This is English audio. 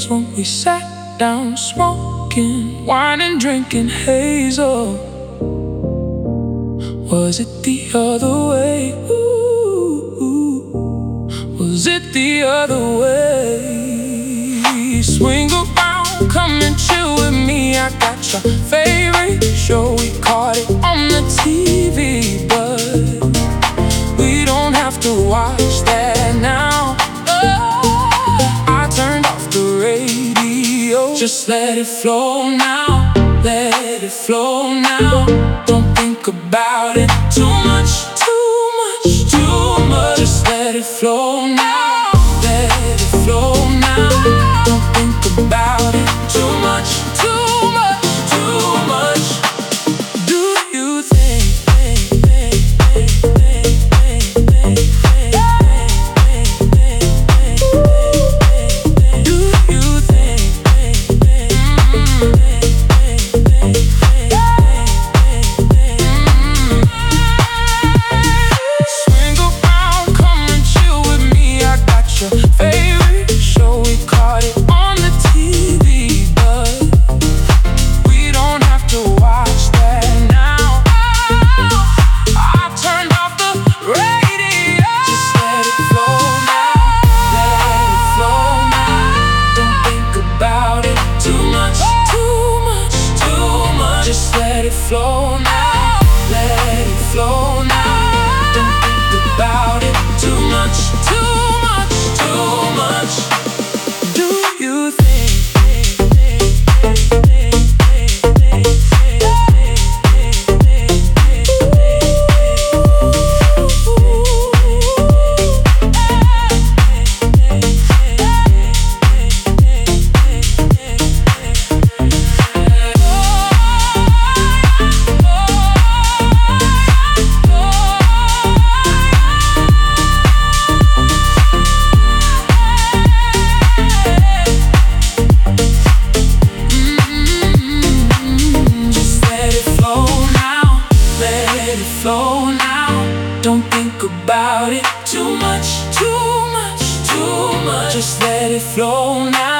days when we sat down smoking wine and drinking hazel. Was it the other way? Ooh, was it the other way? Swing around, come and chill with me. I got your favorite show. We caught it on the TV, but we don't have to watch that now. I turned off the radio. Just let it flow now. Let it flow now. Don't think about it too much, too much, too much. Just let it flow now. Let it flow now. Don't think about it too much, too much, too much. Do you think? Just let it flow now, let it flow now. Don't think about it too much, too much, too much. Do you think? Flow now, don't think about it too much, too much, too much. Just let it flow now.